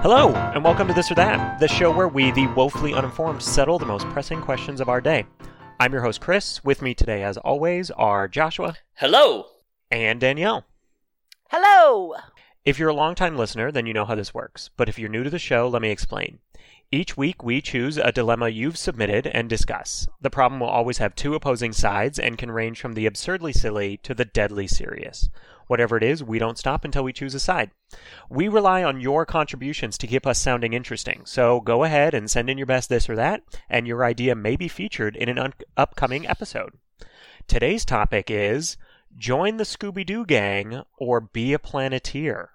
Hello, and welcome to This or That, the show where we, the woefully uninformed, settle the most pressing questions of our day. I'm your host, Chris. With me today, as always, are Joshua. Hello. And Danielle. Hello! If you're a longtime listener, then you know how this works. But if you're new to the show, let me explain. Each week, we choose a dilemma you've submitted and discuss. The problem will always have two opposing sides and can range from the absurdly silly to the deadly serious. Whatever it is, we don't stop until we choose a side. We rely on your contributions to keep us sounding interesting, so go ahead and send in your best this or that, and your idea may be featured in an upcoming episode. Today's topic is, join the Scooby-Doo gang or be a Planeteer.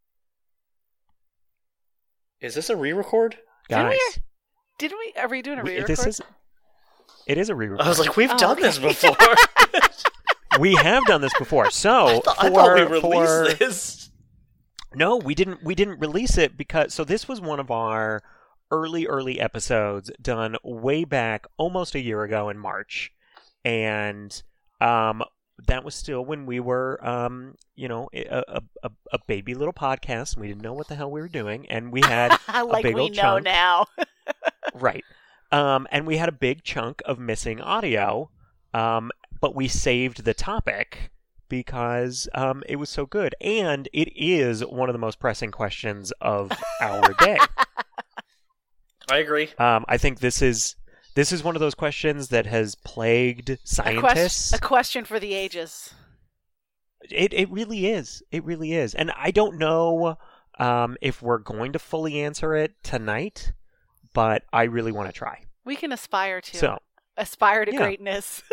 Is this a re-record? Guys, Are we doing a re-record? It is a re-record. I was like, we've done this before. We have done this before. So I thought we released this. No, we didn't release it because this was one of our early episodes done way back almost a year ago in March. And that was still when we were a baby little podcast. We didn't know what the hell we were doing, and we had like a big we old know chunk. now. Right. And we had a big chunk of missing audio. But we saved the topic because it was so good. And it is one of the most pressing questions of our day. I agree. I think this is one of those questions that has plagued scientists. A question for the ages. It really is. It really is. And I don't know if we're going to fully answer it tonight, but I really want to try. We can aspire to. So, aspire to greatness.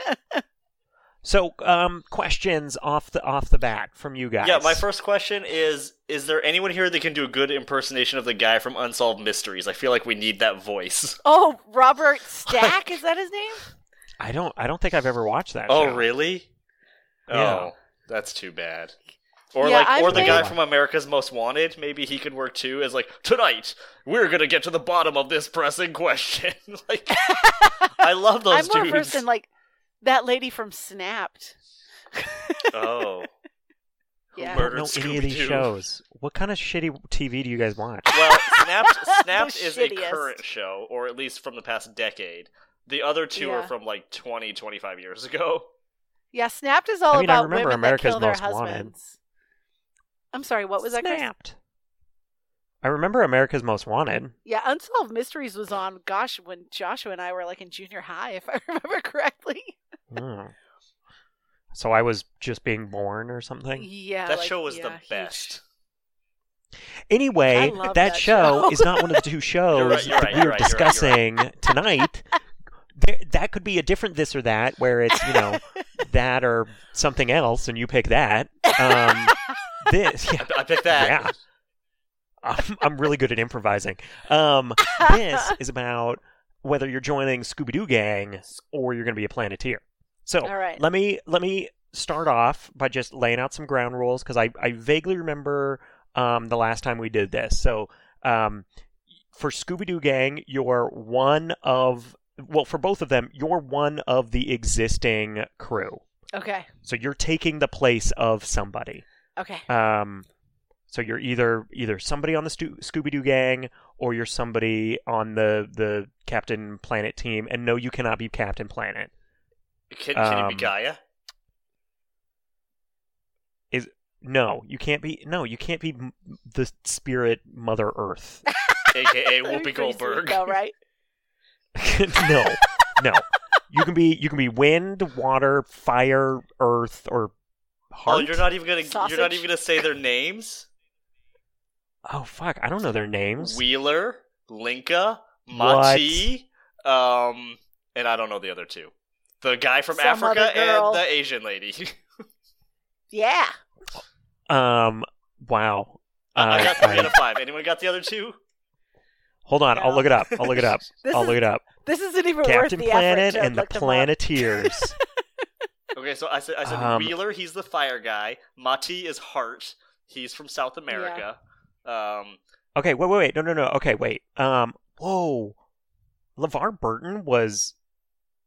So, questions off the bat from you guys. Yeah, my first question is there anyone here that can do a good impersonation of the guy from Unsolved Mysteries? I feel like we need that voice. Oh, Robert Stack, is that his name? I don't think I've ever watched that Oh, show. really? Yeah. Oh, that's too bad. Or Yeah, or the guy from America's Most Wanted, maybe he could work too, as like, tonight, we're gonna get to the bottom of this pressing question. Like, I love those dudes. I'm more versed in, that lady from Snapped. Oh. Yeah. I Murdered don't know any of these Scooby-Doo. shows. What kind of shitty TV do you guys watch? Well, Snapped is a shittiest. current show, or at least from the past decade. The other two are Yeah. from 20, 25 years ago. Yeah, Snapped is all I about remember women America's that kill their Most Wanted. husbands. I'm sorry, what was that, Chris? Snapped. I remember America's Most Wanted. Yeah, Unsolved Mysteries was on, when Joshua and I were in junior high, if I remember correctly. Hmm. So I was just being born or something? Yeah. That show was the huge. Anyway, I love that that show show. is not one of the two shows You're right, that you're we're right. discussing tonight. That could be a different this or that, where it's, that or something else, and you pick that. This, yeah. I picked that. Yeah. I'm really good at improvising. This is about whether you're joining Scooby-Doo gang or you're going to be a Planeteer. So All right. let me start off by just laying out some ground rules, because I vaguely remember the last time we did this. So for Scooby-Doo gang, you're for both of them, you're one of the existing crew. Okay. So you're taking the place of somebody. Okay. So you're either somebody on the Scooby-Doo gang, or you're somebody on the Captain Planet team. And no, you cannot be Captain Planet. Can you be Gaia? No, you can't be. No, you can't be the spirit Mother Earth. AKA That'd be Whoopi pretty Goldberg. sweet though, right? No. You can be wind, water, fire, earth, or heart. Oh, you're not even Sausage? gonna say their names? Oh fuck! I don't know their names. Wheeler, Linka, What? Mati, and I don't know the other two. The guy from Some Africa other girl. and the Asian lady. Yeah. Wow. I got 3 out of 5. Anyone got the other two? Hold on, No. I'll look it up. This isn't even Captain worth the Planet effort to and the look them up. Planeteers. Okay, so I said Wheeler, he's the fire guy. Mati is Heart. He's from South America. Okay, wait. No. Okay, wait. Whoa. LeVar Burton was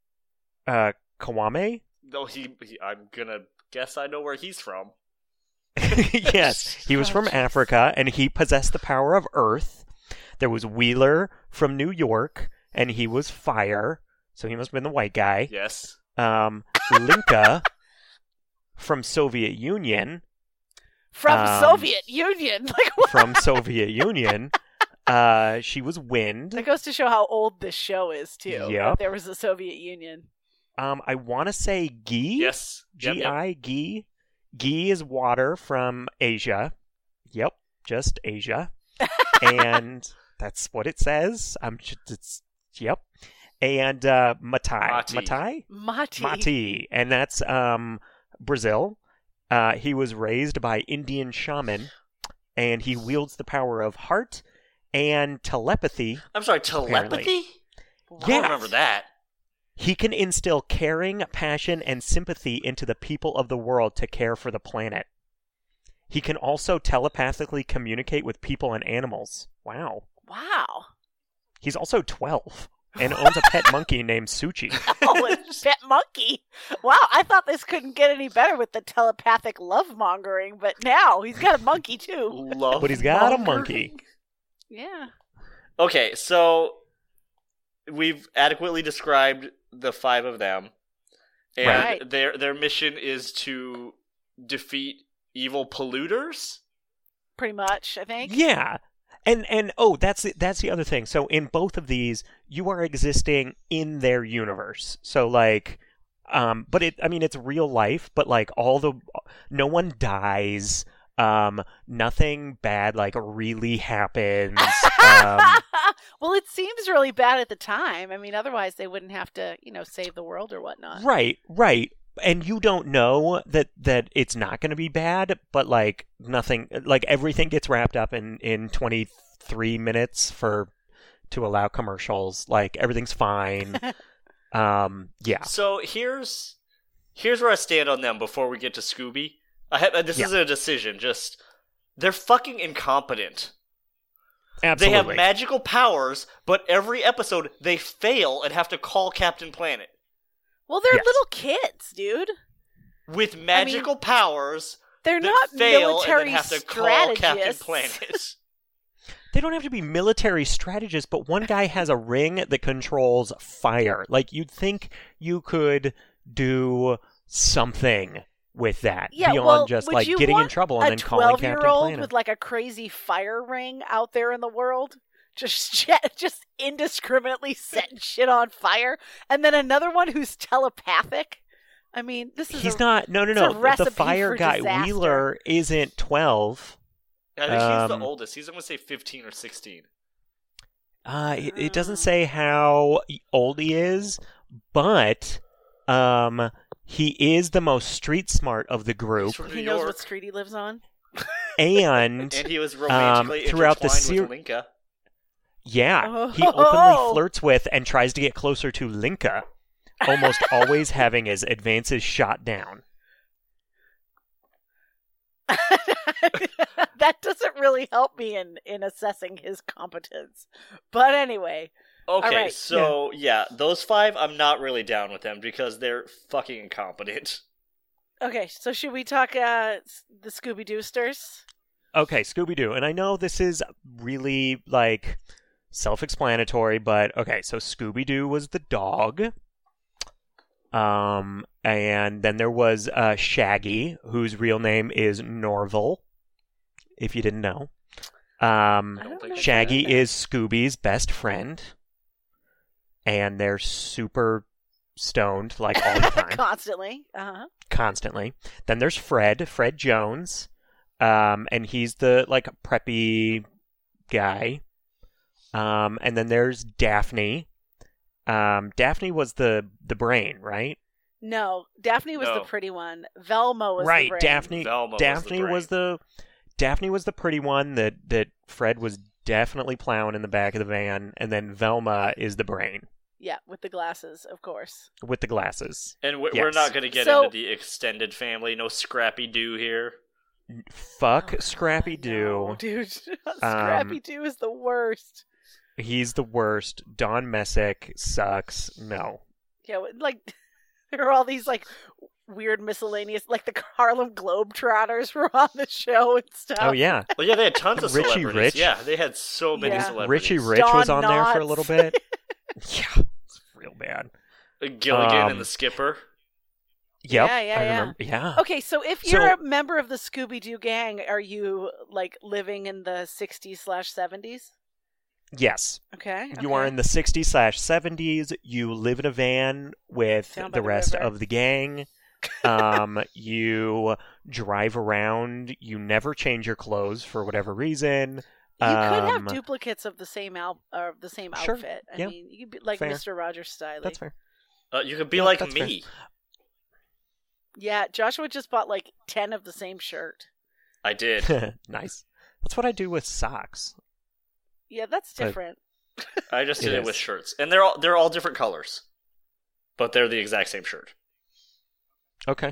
Kwame? No, I'm gonna guess I know where he's from. Yes, he was from jeez. Africa, and he possessed the power of Earth. There was Wheeler from New York, and he was fire, so he must have been the white guy. Yes. Linka from Soviet Union. From Soviet Union. Like what? From Soviet Union. She was Wind. That goes to show how old this show is too. Yep. There was the Soviet Union. I want to say Gi. Yes. Yep, yep. Gi. Gi. Gi is water from Asia. Yep, just Asia. And that's what it says. Yep. And Matai. Mati. And that's Brazil. He was raised by Indian shaman, and he wields the power of heart and telepathy. I'm sorry, telepathy? Apparently. I don't remember that. He can instill caring, passion, and sympathy into the people of the world to care for the planet. He can also telepathically communicate with people and animals. Wow. Wow. He's also 12 and owns a pet monkey named Suchi. Oh, a pet monkey. Wow, I thought this couldn't get any better with the telepathic love mongering, but now he's got a monkey too. But he's got a monkey. Yeah. Okay, so we've adequately described the 5 of them, and Right. their mission is to defeat evil polluters. Pretty much, I think. Yeah. And oh, that's the other thing. So in both of these, you are existing in their universe. So like but it's real life, but like no one dies. Nothing bad like really happens. Well, it seems really bad at the time. I mean, otherwise they wouldn't have to, save the world or whatnot. Right. And you don't know that it's not going to be bad, but like nothing, like everything gets wrapped up in 23 minutes to allow commercials. Like everything's fine. Yeah. So here's where I stand on them before we get to Scooby. This isn't a decision. Just they're fucking incompetent. Absolutely. They have magical powers, but every episode they fail and have to call Captain Planet. Well, they're Yes. little kids, dude. With magical powers, They're that not fail and then military have to call Captain strategists. Planet. They don't have to be military strategists, but one guy has a ring that controls fire. Like, you'd think you could do something with that Yeah, beyond well, just would like you getting in want trouble and a then calling Captain 12-year-old Planet. with like a crazy fire ring out there in the world, just indiscriminately setting shit on fire, and then another one who's telepathic. I mean, this is He's not. No. it's a recipe The fire for guy disaster. Wheeler isn't 12. I think he's Um, the oldest. He's going to say 15 or 16. It doesn't say how old he is, but he is the most street smart of the He's group, from New He knows York, what street he lives on. and and he was romantically throughout the intertwined with Linka. yeah, he Oh. openly flirts with and tries to get closer to Linka, almost always having his advances shot down. That doesn't really help me in assessing his competence. But anyway, Okay, Alright, so yeah, those 5, I'm not really down with them because they're fucking incompetent. okay, so should we talk the Scooby-Doosters? Okay, Scooby-Doo. And I know this is really, like, self-explanatory, but okay, so Scooby-Doo was the dog. And then there was Shaggy, whose real name is Norval, if you didn't know. I don't know. Shaggy is Scooby's best friend. And they're super stoned, like, all the time. Constantly. Uh-huh. Constantly. Then there's Fred Jones. And he's the, like, preppy guy. And then there's Daphne. Daphne was the brain, right? No, Daphne was No. the pretty one. Velma was Right, the brain. Daphne. Velma Daphne was the pretty one that Fred was definitely plowing in the back of the van, and then Velma is the brain Yeah, with the glasses, of course. with the glasses. And we're Yes. not going to get So- into the extended family. No Scrappy Doo here. Fuck Scrappy No, Doo. dude. Scrappy Doo is the worst. He's the worst. Don Messick sucks. No. Yeah, like there are all these like weird miscellaneous, like the Harlem Globetrotters were on the show and stuff. Oh yeah, Well, yeah, they had tons of Richie celebrities. Rich. Yeah, they had so many Yeah. celebrities. Richie Rich Don was on there for a Knotts. little bit. Yeah, it's real bad. Gilligan and Um, the Skipper. Yep, Yeah, I yeah. remember. Yeah. Okay, so if you're a member of the Scooby-Doo gang, are you like living in the 60s/70s? Yes. Okay. You are in the 60s/70s. You live in a van with Down by the the rest river. of the gang. You drive around. You never change your clothes for whatever reason. You could have duplicates of the same Sure, outfit. I yeah, mean, you could be like fair. Mr. Rogers Stiley. That's fair. You could be Yeah, like that's me. Yeah, Joshua just bought like 10 of the same shirt. I did. Nice. That's what I do with socks. Yeah, that's But- different. I just did It it with is. shirts, and they're all different colors, but they're the exact same shirt. Okay.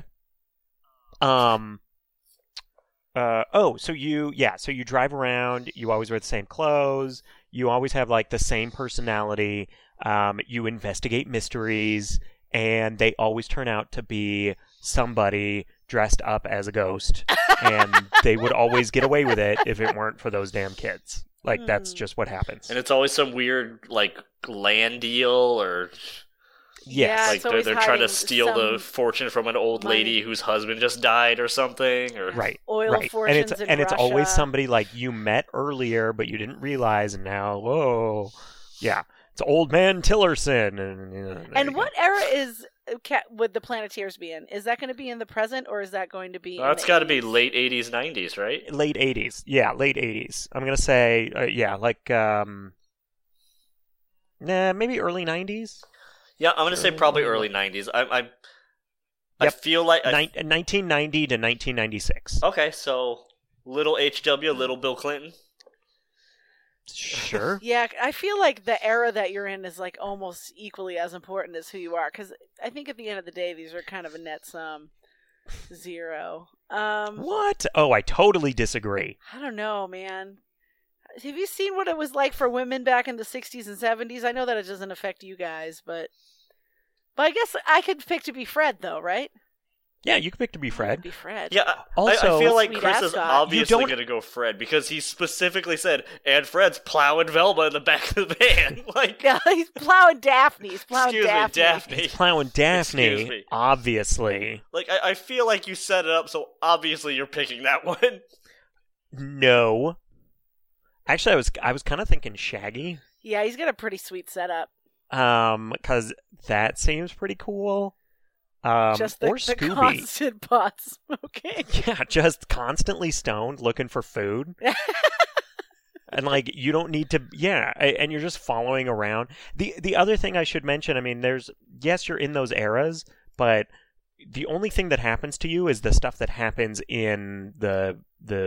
So you drive around, you always wear the same clothes, you always have like the same personality, you investigate mysteries, and they always turn out to be somebody dressed up as a ghost, and they would always get away with it if it weren't for those damn kids. Like, that's just what happens. And it's always some weird like land deal, or Yeah, Yes. like it's always they're trying to hiding steal the some fortune from an old money. lady whose husband just died or something. Or Right. Oil right. fortunes and it's in and it's always Russia. somebody like you met earlier but you didn't realize, and now whoa, yeah, it's old man Tillerson, and there And you what era would the Planeteers be in? Is that going to be in the present, or is that going to be? That's got got to be late 80s, 90s, right? go. Late 80s, yeah, late 80s. I'm gonna say maybe early 90s. Yeah, I'm gonna say probably early 90s. I Yep. feel like 1990 to 1996. okay, so little HW, little Bill Clinton. Sure. Yeah, I feel like the era that you're in is like almost equally as important as who you are, because I think at the end of the day, these are kind of a net sum zero. What? Oh, I totally disagree. I don't know, man. Have you seen what it was like for women back in the 60s and 70s? I know that it doesn't affect you guys, but I guess I could pick to be Fred, though, right? Yeah, you can pick to be Fred. Be Fred. Yeah, I Also- feel like Sweet Chris is ascot. obviously You don't- going to go Fred because he specifically said, and Fred's plowing Velma in the back of the van. Like, Yeah, he's plowing Daphne. He's plowing excuse me, Daphne. Daphne. Plowing Excuse Daphne, me. obviously. Like, I feel like you set it up, so obviously you're picking that one. No. Actually, I was kind of thinking Shaggy, Yeah, he's got a pretty sweet setup. because that seems pretty cool. Just the, or the Scooby. constant pot smoking. Yeah, just constantly stoned, looking for food. And like you don't need to, yeah, and you're just following around. The other thing I should mention, I mean, yes, you're in those eras, but the only thing that happens to you is the stuff that happens in the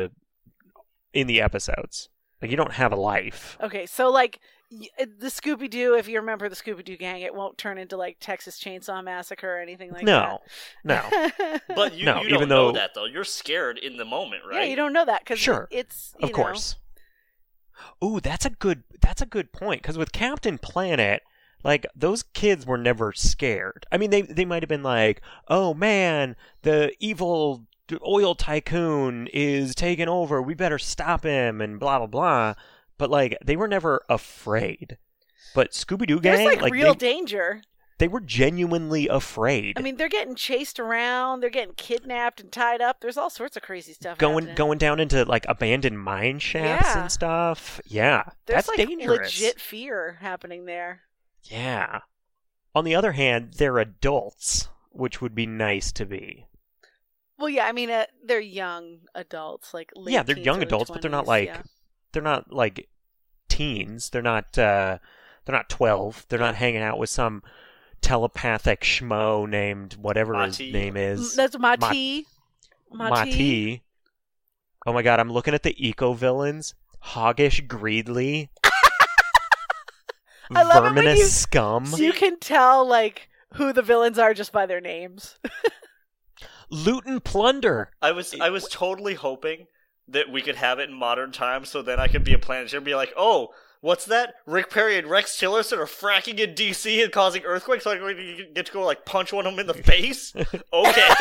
episodes. Like you don't have a life. Okay, so like the Scooby-Doo, if you remember the Scooby-Doo gang, it won't turn into like Texas Chainsaw Massacre or anything like No, that. But you, No, you even don't know though- that, though. You're scared in the moment, right? Yeah, you don't know that because Sure, it's of course. Ooh, that's a good point. Because with Captain Planet, like those kids were never scared. I mean, they might have been like, "Oh man, the evil oil tycoon is taking over. We better stop him," and blah blah blah. But like, they were never afraid. But Scooby Doo There's gang, like real danger. they were genuinely afraid. I mean, they're getting chased around, they're getting kidnapped and tied up. There's all sorts of crazy stuff happening. going down into like abandoned mine shafts Yeah. and stuff. Yeah, There's that's like dangerous. legit fear happening there. Yeah. On the other hand, they're adults, which would be nice to be. Well, yeah, I mean, they're young adults, like late Yeah, they're teens, young early adults, but they're not 20s, like yeah. they're not like teens. They're not 12. They're not hanging out with some telepathic schmo named whatever Mati. his name is. That's Mati. Mati. Oh my god, I'm looking at the eco villains. Hoggish Greedly. I love it when Verminous you- Scum. You can tell like who the villains are just by their names. Loot and Plunder. I was totally hoping that we could have it in modern times, so then I could be a Planeteer and be like, oh, what's that? Rick Perry and Rex Tillerson are fracking in DC and causing earthquakes, so I get to go like punch one of them in the face? Okay.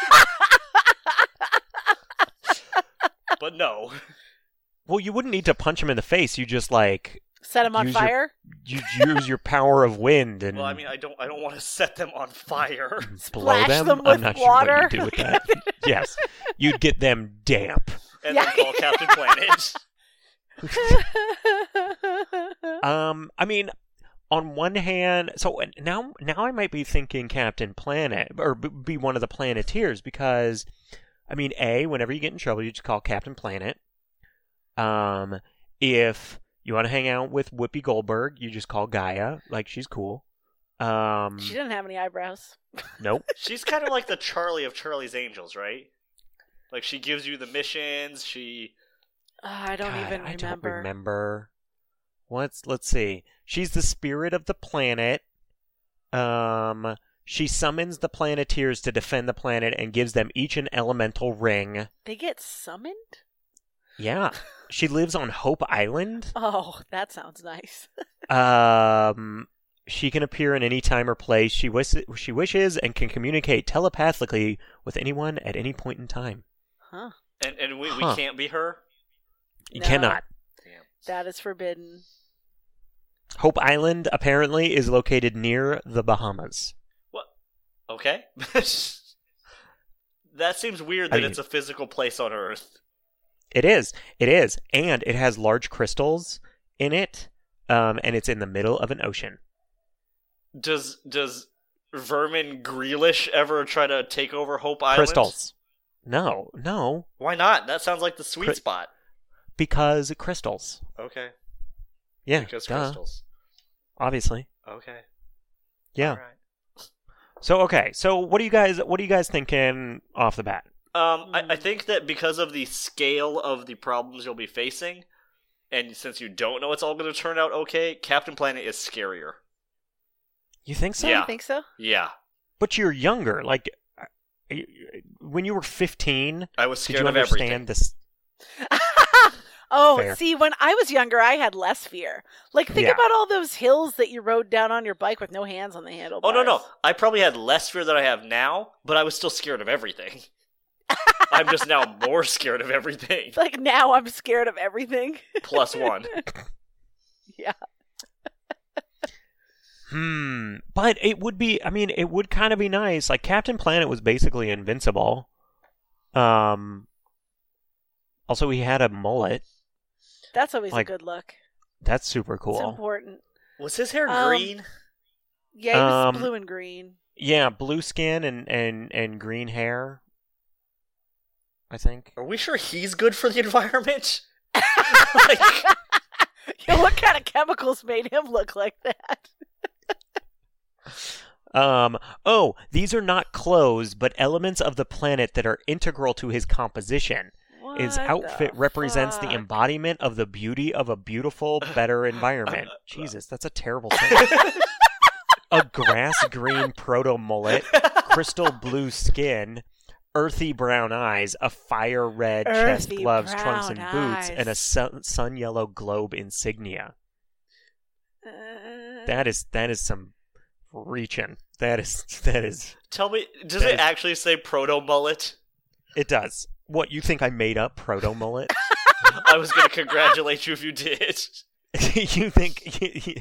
But no. Well, you wouldn't need to punch him in the face. You just like Set him on fire? you use your power of wind and Well, I mean, I don't want to set them on fire. blow Splash them. them I'm with not water. sure what you do with that. Yes, you'd get them damp. And then call Captain Planet. I mean, on one hand, so now I might be thinking Captain Planet or be one of the Planeteers because, I mean, whenever you get in trouble, you just call Captain Planet. If you want to hang out with Whoopi Goldberg, you just call Gaia. Like, she's cool. She didn't have any eyebrows. Nope. She's kind of like the Charlie of Charlie's Angels, right? Like, she gives you the missions, I don't even remember. I don't remember. Let's see. She's the spirit of the planet. She summons the Planeteers to defend the planet and gives them each an elemental ring. They get summoned? Yeah. She lives on Hope Island. Oh, that sounds nice. She can appear in any time or place she wishes and can communicate telepathically with anyone at any point in time. Huh. And we can't be her? You No. cannot. Damn. That is forbidden. Hope Island apparently is located near the Bahamas. What? Okay. That seems weird that it's a physical place on Earth. It is, and it has large crystals in it, and it's in the middle of an ocean. Does Vermin Grealish ever try to take over Hope Island? Crystals. No, Why not? That sounds like the sweet spot. because crystals. Okay. Yeah, Because duh, crystals. obviously. Okay. Yeah. All right. So what are you guys thinking off the bat? I think that because of the scale of the problems you'll be facing, and since you don't know it's all going to turn out okay, Captain Planet is scarier. You think so? Yeah. You think so? Yeah. But you're younger. Like, when you were 15, I was did scared you of understand everything. this? Oh, Fair. see, when I was younger, I had less fear. Like, think Yeah. about all those hills that you rode down on your bike with no hands on the handlebars. Oh, no. I probably had less fear than I have now, but I was still scared of everything. I'm just now more scared of everything. Like, now I'm scared of everything. +1. Yeah. But it would be, I mean, it would kind of be nice. Like, Captain Planet was basically invincible. Also, he had a mullet. That's always Like, a good look. That's super It's cool. important. Was his hair Um, green? Yeah, he was blue and green. Yeah, blue skin and green hair, I think. Are we sure he's good for the environment? Yeah, what kind of chemicals made him look like that? These are not clothes, but elements of the planet that are integral to his composition. His What outfit the represents the fuck? embodiment of the beauty of a beautiful, better environment. Jesus, that's a terrible thing. A grass green proto mullet, crystal blue skin, earthy brown eyes, a fire red chest, Earthy gloves, trunks, and brown boots, and a sun yellow globe insignia. That is some reaching. That is. Tell me, does it actually say proto mullet? It does. What, you think I made up proto mullet? I was going to congratulate you if you did. You think?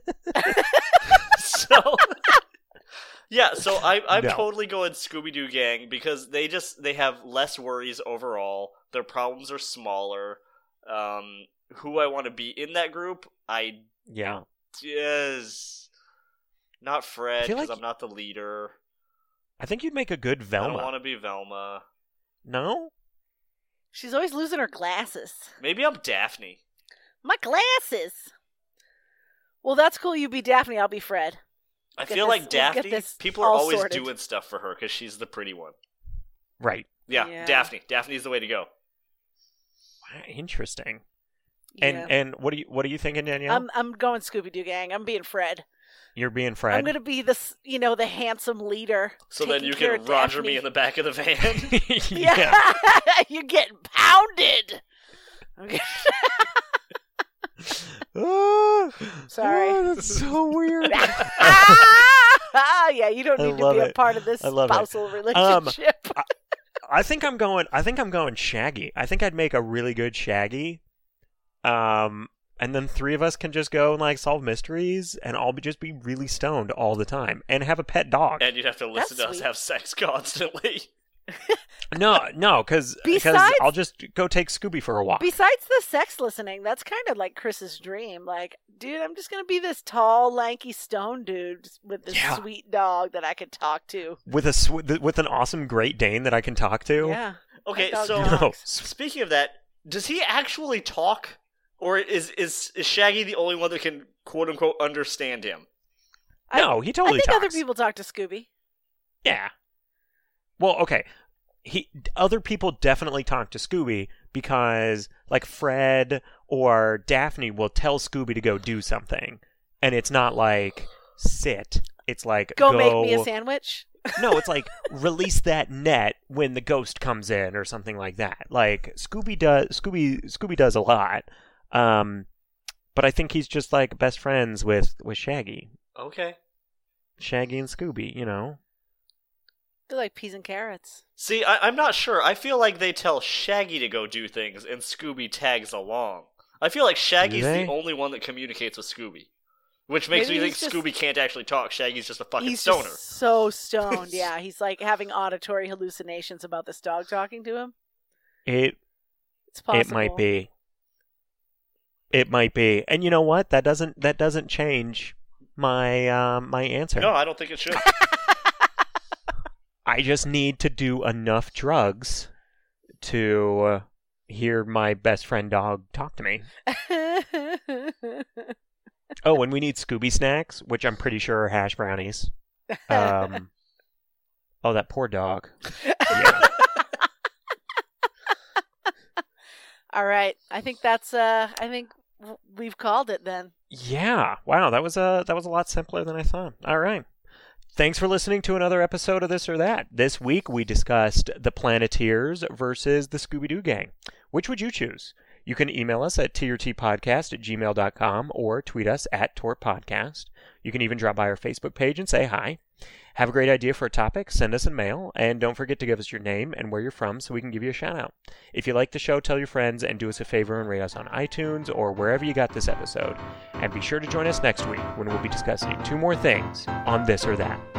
So, yeah. So I'm No. totally going Scooby-Doo gang because they have less worries overall. Their problems are smaller. Who I want to be in that group, Yeah. is not Fred feel because like- I'm not the leader. I think you'd make a good I Velma. don't want to be Velma. No? She's always losing her glasses. Maybe I'm Daphne. My glasses! Well, that's cool. You be Daphne, I'll be Fred. I Get feel this- like we'll Daphne. get this People are all always sorted. doing stuff for her because she's the pretty one. Right. Yeah, Yeah. Daphne. Daphne's the way to go. Interesting. Yeah. And what are you thinking, Danielle? I'm going Scooby-Doo gang. I'm being Fred. You're being Fred. I'm going to be the handsome leader. So then taking you care can of Roger Daphne. me in the back of the van. Yeah. You're getting pounded. Okay. Sorry. That's so weird. Yeah, you don't I need to love be a it. part of this I love it. spousal relationship. I think I'm going Shaggy. I think I'd make a really good Shaggy. And then three of us can just go and like solve mysteries and all just be really stoned all the time and have a pet dog. And you'd have to listen That's to us sweet. have sex constantly. No, because Besides- I'll just go take Scooby for a walk. Besides the sex listening, that's kind of like Chris's dream. Like, dude, I'm just gonna be this tall, lanky stone dude with this Yeah. sweet dog that I could talk to. With with an awesome Great Dane that I can talk to. Yeah. Okay, dog so talks. No. speaking of that, does he actually talk? Or is Shaggy the only one that can quote unquote understand him? No, he I totally think talks. other people talk to Scooby. Yeah. Well, okay. Other people definitely talk to Scooby because, like, Fred or Daphne will tell Scooby to go do something, and it's not like sit. It's like Go make me a sandwich. No, it's like release that net when the ghost comes in or something like that. Like Scooby does a lot. But I think he's just like best friends with Shaggy. Okay. Shaggy and Scooby, you know. They're like peas and carrots. See, I'm not sure. I feel like they tell Shaggy to go do things, and Scooby tags along. I feel like Shaggy's they? the only one that communicates with Scooby. Which makes Maybe me think he's just- Scooby can't actually talk. Shaggy's just a fucking He's stoner. just so stoned. Yeah, he's like having auditory hallucinations about this dog talking to him. It It's possible. It might be. It might be. And you know what? That doesn't change my my answer. No, I don't think it should. I just need to do enough drugs to hear my best friend dog talk to me. Oh, and we need Scooby snacks, which I'm pretty sure are hash brownies. Oh, that poor dog. Yeah. All right. I think that's I think we've called it then. Yeah. Wow, that was a lot simpler than I thought. All right. Thanks for listening to another episode of This or That. This week we discussed the Planeteers versus the Scooby-Doo Gang. Which would you choose? You can email us at trtpodcast@gmail.com or tweet us at tortpodcast. You can even drop by our Facebook page and say hi. Have a great idea for a topic, send us a mail, and don't forget to give us your name and where you're from so we can give you a shout out. If you like the show, tell your friends and do us a favor and rate us on iTunes or wherever you got this episode. And be sure to join us next week when we'll be discussing 2 more things on This or That.